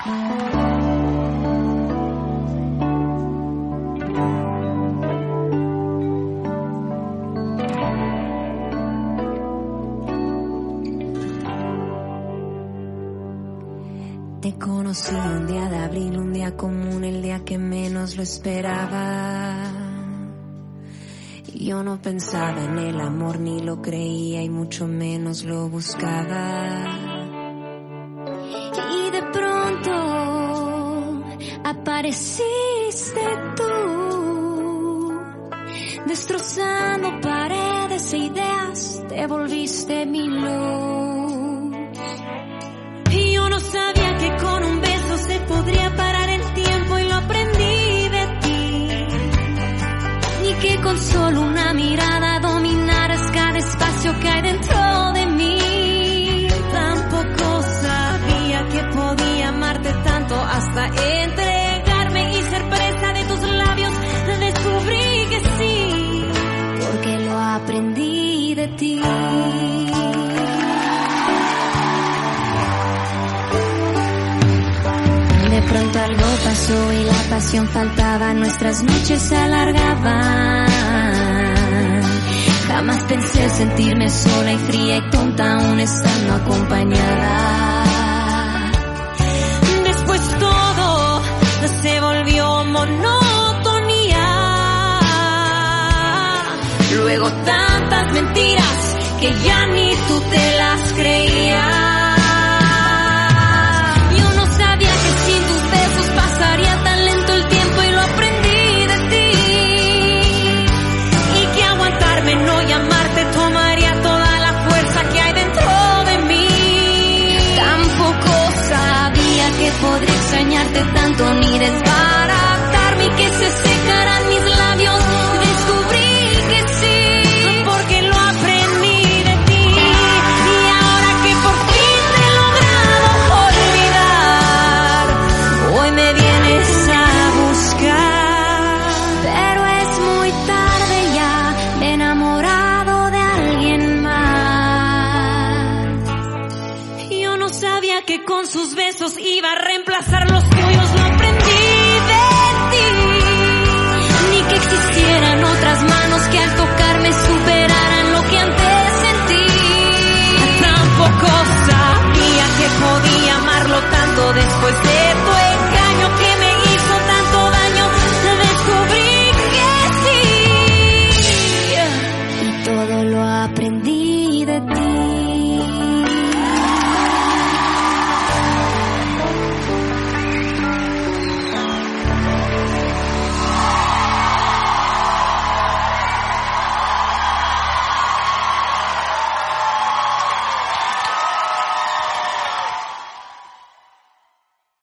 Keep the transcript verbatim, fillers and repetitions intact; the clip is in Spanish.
Te conocí un día de abril, un día común, el día que menos lo esperaba. Yo no pensaba en el amor, ni lo creía y mucho menos lo buscaba. Y de pronto apareciste tú, destrozando paredes e ideas, te volviste mi luz. Y yo no sabía que con un beso se podría parar el tiempo, y lo aprendí de ti. Ni que con solo una mirada dominaras cada espacio que hay dentro de mí. Tampoco sabía que podía amarte tanto hasta entregarme y ser presa de tus labios. Descubrí que sí, porque lo aprendí de ti. De pronto algo pasó y la pasión faltaba, nuestras noches se alargaban. Jamás pensé sentirme sola y fría y tonta aún estando acompañada. Después todo se volvió monotonía. Luego tantas mentiras que ya ni tú te las creías. Pasaría tan lento el tiempo y lo aprendí de ti. Y que aguantarme, no llamarte, tomaría toda la fuerza que hay dentro de mí. Tampoco sabía que podría extrañarte tanto, ni desbaratarme y que se secaran mis labios. Descubrí que sí, porque lo aprendí de ti. Y ahora que por fin te he logrado olvidar, hoy me vienes a buscar. Pero es muy tarde ya, me he enamorado de alguien más. Yo no sabía que con sus besos iba a reemplazar los tuyos, lo aprendí de ti. Ni que existieran otras manos que al tocarme superaran lo que antes sentí. Tampoco sabía que podía amarlo tanto